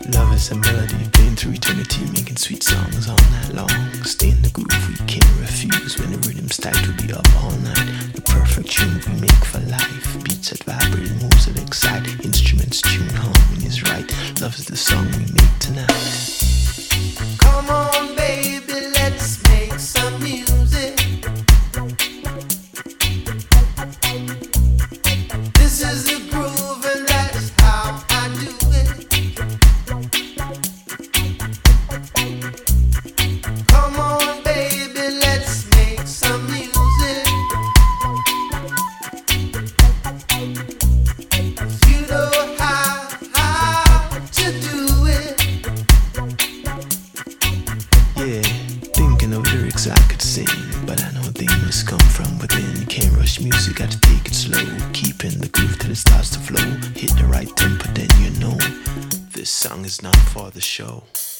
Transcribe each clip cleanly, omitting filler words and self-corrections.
Love is a melody playing through eternity, making sweet songs all night long. Stay in the groove, we can't refuse. When the rhythm's tight, we'll be up all night. The perfect tune we make for life. Beats that vibrate, moves that excite. Instruments tune, harmony is right. Love is the song we make tonight. Come on, baby, let's make some music. This is the groove and that's how I do it. Come on, baby, let's make some music. You know how to do it. Yeah, thinking of lyrics I could sing, but I know they must come from within. Can't rush music, gotta take it slow. Keeping the groove till it starts to flow. Hit the right tempo, then you know this song is not for the show.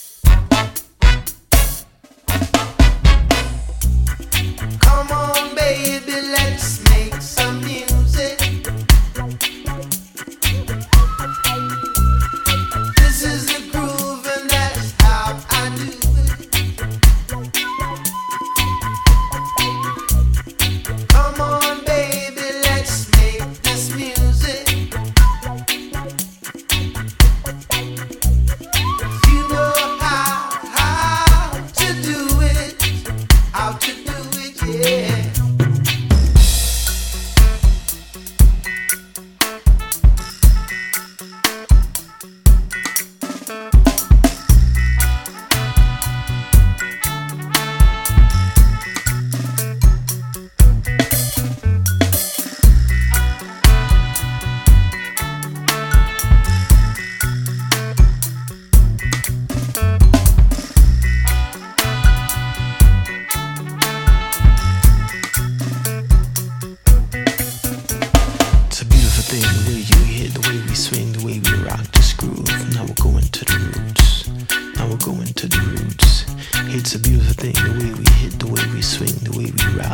Come on, baby, let's make some music. This is the groove and that's how I do it. Come on, baby, let's make this music. You know how to do it, how to do it, yeah. It's a beautiful thing, the way you hit, the way we swing, the way we rock this groove. Now we're going to the roots. Now we're going to the roots. It's a beautiful thing, the way we hit, the way we swing, the way we rock.